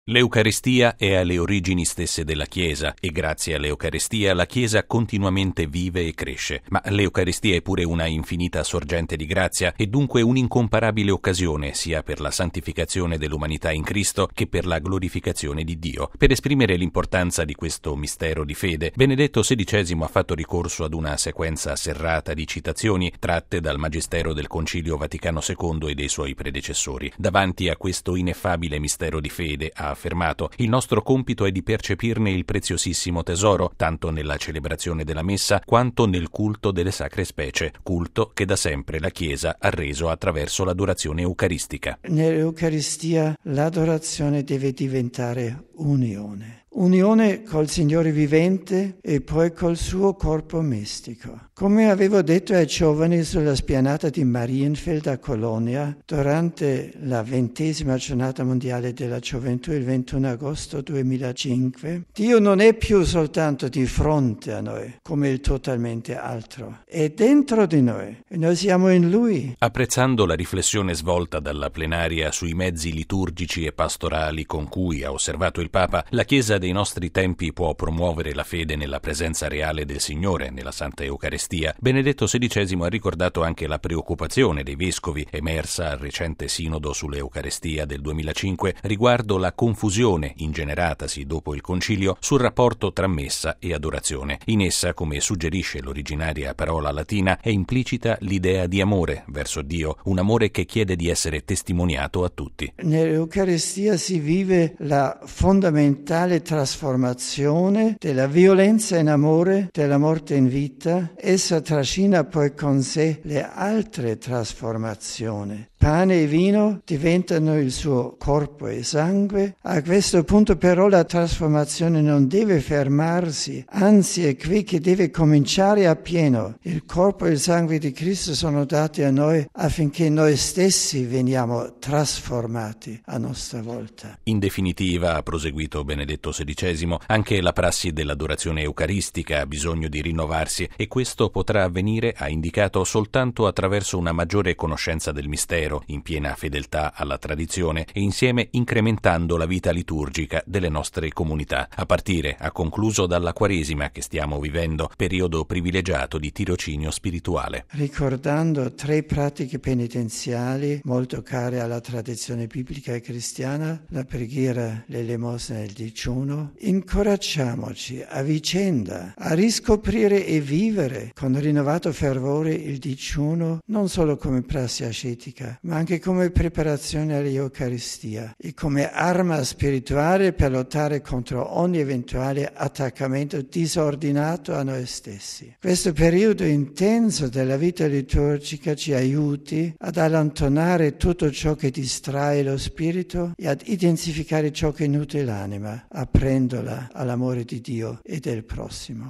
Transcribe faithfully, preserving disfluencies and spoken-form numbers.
L'Eucaristia è alle origini stesse della Chiesa e grazie all'Eucaristia la Chiesa continuamente vive e cresce. Ma l'Eucaristia è pure una infinita sorgente di grazia e dunque un'incomparabile occasione sia per la santificazione dell'umanità in Cristo che per la glorificazione di Dio. Per esprimere l'importanza di questo mistero di fede, Benedetto sedicesimo ha fatto ricorso ad una sequenza serrata di citazioni tratte dal Magistero del Concilio Vaticano secondo e dei suoi predecessori. Davanti a questo ineffabile mistero di fede ha affermato: il nostro compito è di percepirne il preziosissimo tesoro, tanto nella celebrazione della messa quanto nel culto delle sacre specie, culto che da sempre la Chiesa ha reso attraverso l'adorazione eucaristica. Nell'Eucaristia l'adorazione deve diventare unione. Unione col Signore vivente e poi col suo corpo mistico. Come avevo detto ai giovani sulla spianata di Marienfeld a Colonia durante la ventesima giornata mondiale della gioventù il ventuno agosto duemilacinque, Dio non è più soltanto di fronte a noi come il totalmente altro, è dentro di noi e noi siamo in Lui. Apprezzando la riflessione svolta dalla plenaria sui mezzi liturgici e pastorali con cui ha osservato il Papa, la Chiesa dei nostri tempi può promuovere la fede nella presenza reale del Signore nella Santa Eucaristia. Benedetto sedicesimo ha ricordato anche la preoccupazione dei vescovi emersa al recente sinodo sull'Eucaristia del duemilacinque riguardo la confusione ingeneratasi dopo il concilio sul rapporto tra messa e adorazione. In essa, come suggerisce l'originaria parola latina, è implicita l'idea di amore verso Dio, un amore che chiede di essere testimoniato a tutti. Nell'Eucaristia si vive la fondamentale trasformazione della violenza in amore, della morte in vita. Essa trascina poi con sé le altre trasformazioni. Pane e vino diventano il suo corpo e sangue. A questo punto però la trasformazione non deve fermarsi, anzi è qui che deve cominciare a pieno. Il corpo e il sangue di Cristo sono dati a noi affinché noi stessi veniamo trasformati a nostra volta. In definitiva, ha proseguito Benedetto sedicesimo, anche la prassi dell'adorazione eucaristica ha bisogno di rinnovarsi e questo potrà avvenire, ha indicato, soltanto attraverso una maggiore conoscenza del mistero, in piena fedeltà alla tradizione e insieme incrementando la vita liturgica delle nostre comunità, a partire, ha concluso, dalla Quaresima che stiamo vivendo, periodo privilegiato di tirocinio spirituale. Ricordando tre pratiche penitenziali molto care alla tradizione biblica e cristiana, la preghiera, l'elemosina e il digiuno, incoraggiamoci a vicenda a riscoprire e vivere con rinnovato fervore il digiuno non solo come prassi ascetica, ma anche come preparazione all'Eucaristia e come arma spirituale per lottare contro ogni eventuale attaccamento disordinato a noi stessi. Questo periodo intenso della vita liturgica ci aiuti ad allontanare tutto ciò che distrae lo spirito e ad identificare ciò che nutre l'anima, aprendola all'amore di Dio e del prossimo.